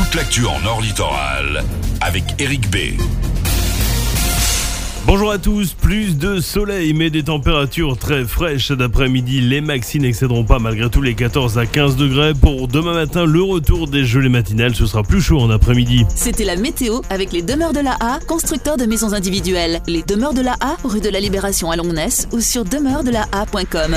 toute l'actu en Nord Littoral avec Eric B. Bonjour à tous, plus de soleil mais des températures très fraîches d'après-midi. Les maxi n'excéderont pas malgré tout les 14 à 15 degrés. Pour demain matin, le retour des gelées matinales, ce sera plus chaud en après-midi. C'était la météo avec les Demeures de la A, constructeurs de maisons individuelles. Les Demeures de la A, rue de la Libération à Longnes ou sur demeuresdelaa.com.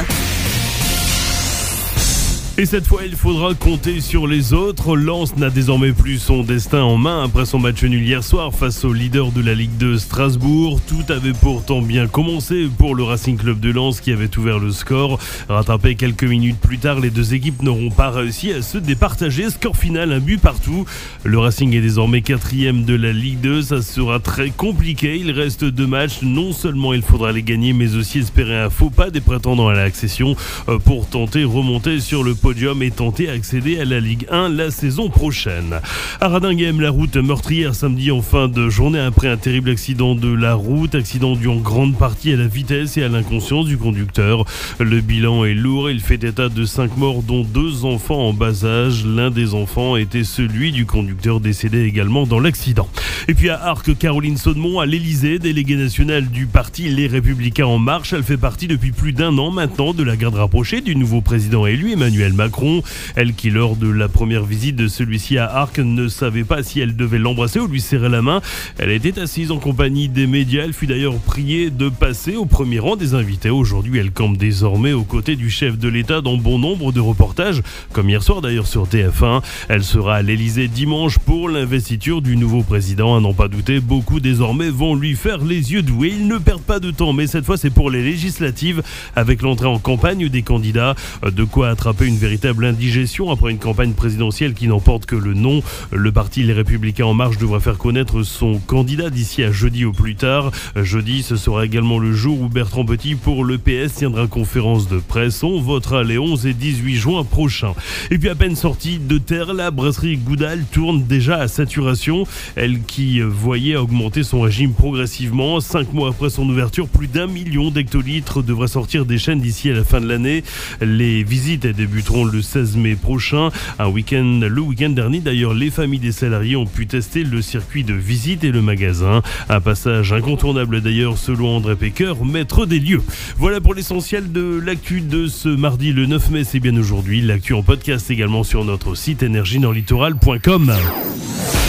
Et cette fois, il faudra compter sur les autres. Lens n'a désormais plus son destin en main après son match nul hier soir face au leader de la Ligue 2 Strasbourg. Tout avait pourtant bien commencé pour le Racing Club de Lens qui avait ouvert le score. Rattrapé quelques minutes plus tard, les deux équipes n'auront pas réussi à se départager. Score final, un but partout. Le Racing est désormais 4e de la Ligue 2. Ça sera très compliqué. Il reste 2 matchs. Non seulement il faudra les gagner, mais aussi espérer un faux pas des prétendants à l'accession pour tenter remonter sur le podium et tenter d'accéder à la Ligue 1 la saison prochaine. À Radinghem, la route meurtrière samedi en fin de journée après un terrible accident de la route. Accident dû en grande partie à la vitesse et à l'inconscience du conducteur. Le bilan est lourd. Il fait état de 5 morts dont 2 enfants en bas âge. L'un des enfants était celui du conducteur décédé également dans l'accident. Et puis à Arques, Caroline Saudemont à l'Elysée, déléguée nationale du parti Les Républicains En Marche. Elle fait partie depuis plus d'1 an maintenant de la garde rapprochée du nouveau président élu Emmanuel Macron. Elle qui lors de la première visite de celui-ci à Arques ne savait pas si elle devait l'embrasser ou lui serrer la main. Elle était assise en compagnie des médias. Elle fut d'ailleurs priée de passer au premier rang des invités. Aujourd'hui, elle campe désormais aux côtés du chef de l'État dans bon nombre de reportages, comme hier soir d'ailleurs sur TF1. Elle sera à l'Elysée dimanche pour l'investiture du nouveau président. À n'en pas douter, beaucoup désormais vont lui faire les yeux doués. Ils ne perdent pas de temps, mais cette fois c'est pour les législatives avec l'entrée en campagne des candidats. De quoi attraper une véritable indigestion après une campagne présidentielle qui n'emporte que le nom. Le parti Les Républicains En Marche devrait faire connaître son candidat d'ici à jeudi au plus tard. Jeudi, ce sera également le jour où Bertrand Petit pour le PS tiendra conférence de presse. On votera les 11 et 18 juin prochains. Et puis à peine sortie de terre, la brasserie Goudal tourne déjà à saturation. Elle qui voyait augmenter son régime progressivement. 5 mois après son ouverture, plus d'1 million d'hectolitres devraient sortir des chaînes d'ici à la fin de l'année. Les visites débuteront le 16 mai prochain. Le week-end dernier d'ailleurs, les familles des salariés ont pu tester le circuit de visite et le magasin. Un passage incontournable d'ailleurs selon André Pecker, maître des lieux. Voilà pour l'essentiel de l'actu de ce mardi le 9 mai, c'est bien aujourd'hui. L'actu en podcast également sur notre site énergie-nord-littoral.com.